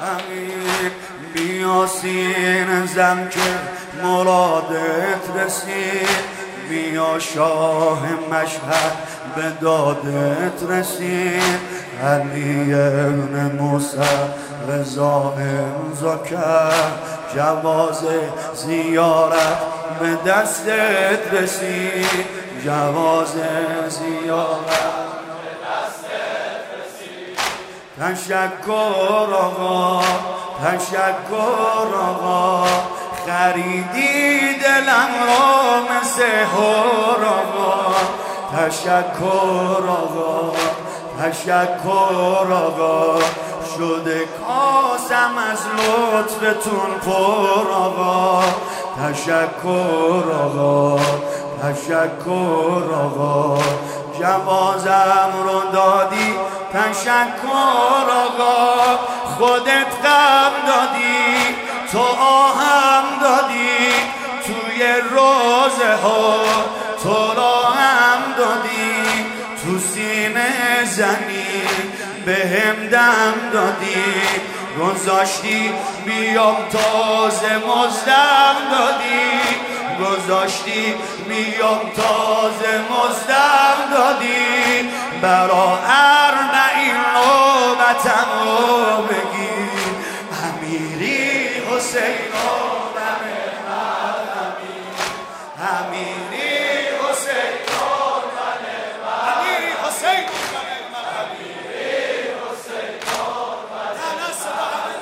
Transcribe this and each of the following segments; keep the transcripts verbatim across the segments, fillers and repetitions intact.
امیر بیا سینه زن که مرادت رسید، بیا شاه مشهد به دادت رسید. علی ابن موسی رضا امضا کرد، جواز زیارت به دستت رسید، جواز زیارت به دستت رسید. تشکر آقا، تشکر آقا، خریدی دلم را مثل هور آقا. تشکر آقا، تشکر آقا، شده کاسم از لطفتون پر آقا. تشکر آقا، تشکر آقا، جوازم رو دادی. تشکر آقا، خودت غم دادی، تو آهم دادی، توی روزه ها تو را هم دادی، تو سینه زنی به هم دم دادی. گذاشتی بیام تازه مزدم دادی، گذاشتی بیام تازه مزدم دادی. برا اربعین نوبتم رو بگی، امیری حسین آدم من، امیری حسین آدم من، امیری حسین آدم من، امیری حسین آدم من،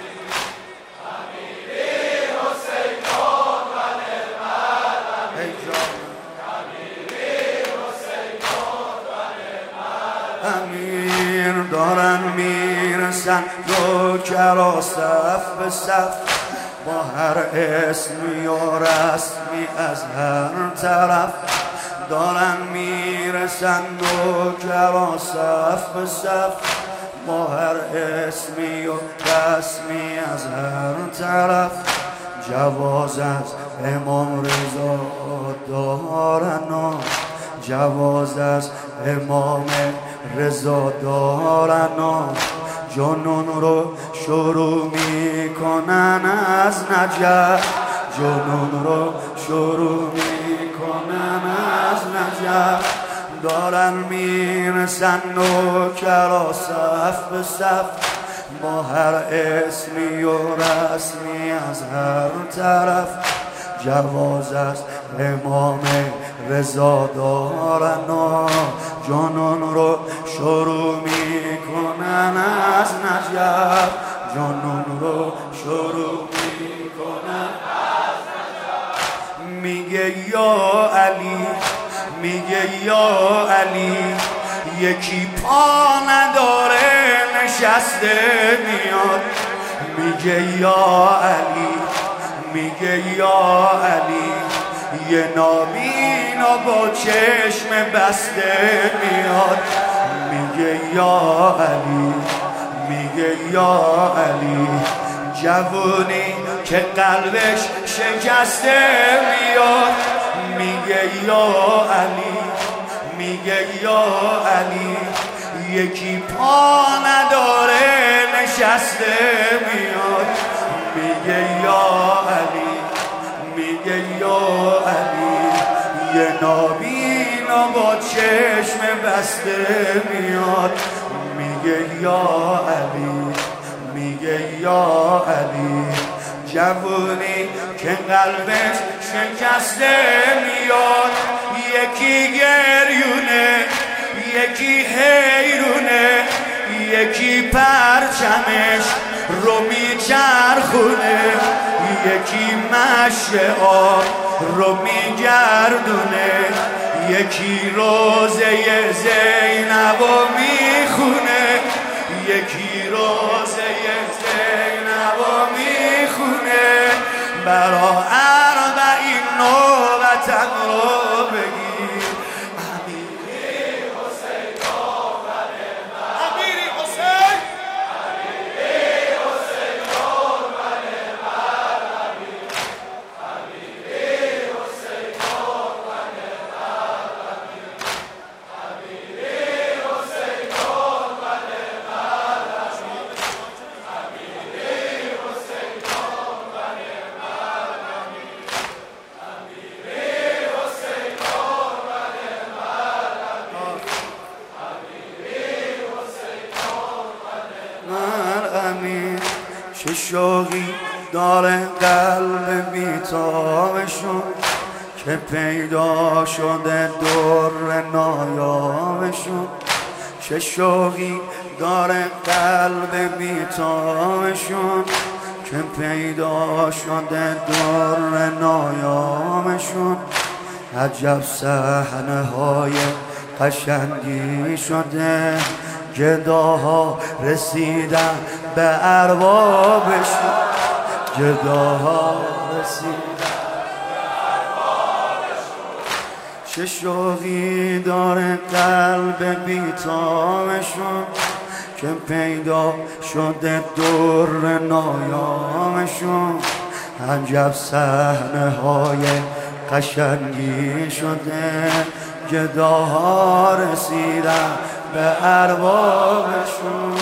امیری حسین آدم من، امیری حسین آدم من. امیر دارن میرسن نوکرا صف به صف، با هر اسمی و رسمی از هر طرف. دارن میرسن نوکرا صف به صف، با هر اسمی و رسمی از هر طرف. جواز از امام رضا دارن و جواز از امام رضا دارن و جنون رو شروع میکنن از نجف، جنون رو شروع میکنن از نجف. دارن میرسن نوکرا صف به صف، با هر اسمی و رسمی از هر طرف. جواز از امام رضا دارن و جنون رو شروع میکنن از نجف، جنون رو شروع میکنن از نجف. میگه یا علی، میگه یا علی، یکی پا نداره نشسته میاد. میگه یا علی، میگه یا علی، یه نابینا با چشم بسته میاد. میگه یا علی، میگه یا علی، جوونی که قلبش شکسته میاد. میگه یا علی، میگه یا علی، یکی پا نداره نشسته میاد. میگه یا علی، میگه یا علی، یه نابینا با چشم بسته میاد. میگه یا علی، میگه یا علی، جوونی که قلبش شکسته میاد. یکی گریونه، یکی حیرونه، یکی پرچمش رو میچرخونه، یکی مشت آب رو میگردونه، یکی روزه زینب رو میخونه، یکی روزه زینب رو میخونه. برا اربعین نوبتم رو بگی، چه شوقی داره قلب بیتابشون که پیدا شده در نایابشون. چه شوقی داره قلب بیتابشون که پیدا شده در نایابشون. عجب صحنه های قشنگی شده، گداها رسیدن به اربابشون، گداها رسیدن به اربابشون. چه شوقی داره قلب بیتابشون که پیدا شده در نایابشون. عجب صحنه های قشنگی شده، گداها رسیدن به اربابشون،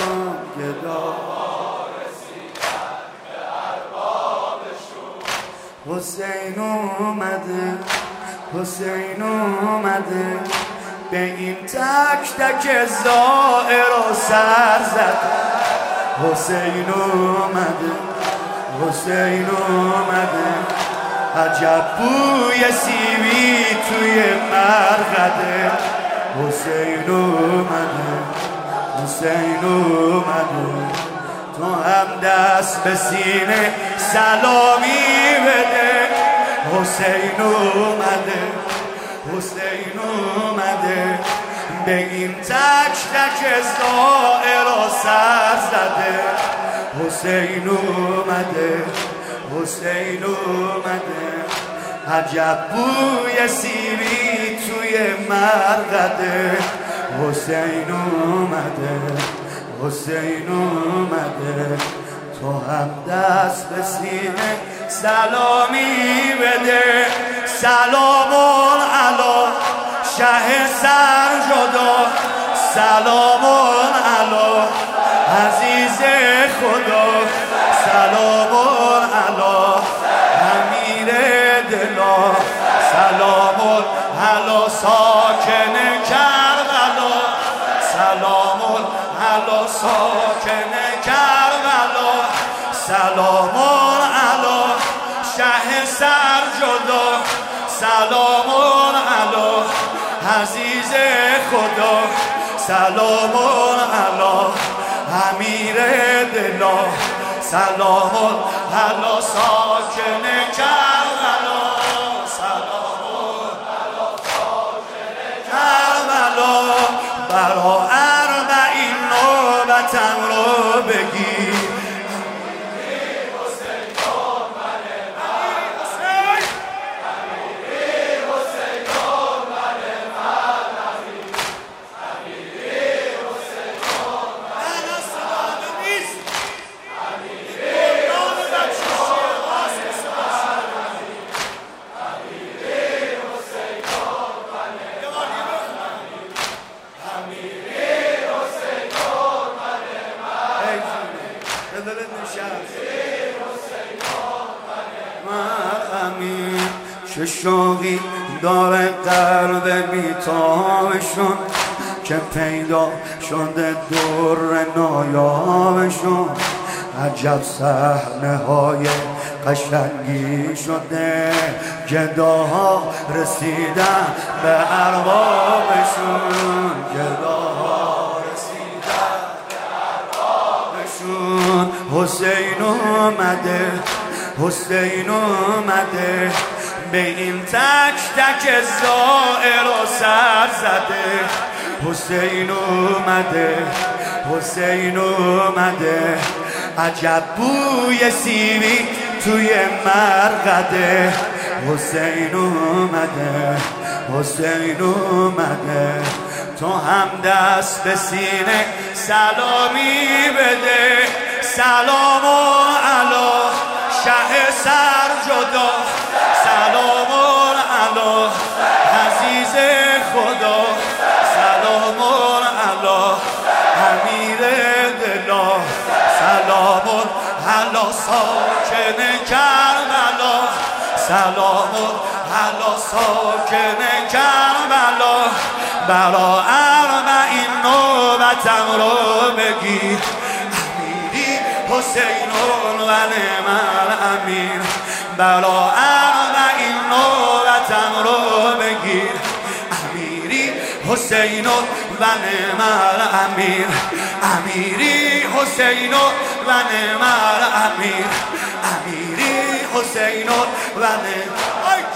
گداها رسیدن به اربابشون. حسین اومده، حسین اومده، به این تک تک زائر و سر زده. حسین اومده، حسین اومده، عجب بوی سیبی توی مرقده. حسین اومده، حسین اومده، تو هم دست به سینه سلامی بده. حسین اومده، حسین اومده، به این تک تک زائر و سر زده. حسین اومده، حسین اومده، عجب بوی سیبی توی مرقده. حسین اومده، حسین اومده، تو هم دست به سینه سلامی بده. سلامون علی شه سرجدا، سلامون علی عزیز خدا، سلامون علی امیر دلا، سلامون علی ساکن کربلا، سلامون علی ساکن کربلا، سلامون علی شه سرجدا، سلامون علی عزیز خدا، سلامون علی امیر دلا، سلامون علی ساکن کربلا، سلامون علی ساکن کربلا. برا اربعین نوبتم رو بگی، چه شوقی داره قلب بیتابشون که پیدا شده در نایابشون. عجب صحنه های قشنگی شده، گداها رسیدن به اربابشون، گداها رسیدن به اربابشون. حسین اومده، حسین اومده، به این تک تک زائر و سر زده. حسین اومده، حسین اومده، عجب بوی سیبی توی مرقده. حسین اومده، حسین اومده، تو هم دست به سینه سلامی بده. سلامون علی شه سرجدا، سلامون علی عزیز خدا، سلامون علی امیر دلا، سلامون علی ساکن کربلا، سلامون علی ساکن کربلا. برا اربعین نوبتم رو بگی، امیری حسین و نعم الامیر بلا و این نوبتم رو بگیر امیری حسین و نعم الامیر امیری حسین و نعم الامیر امیری حسین و نعم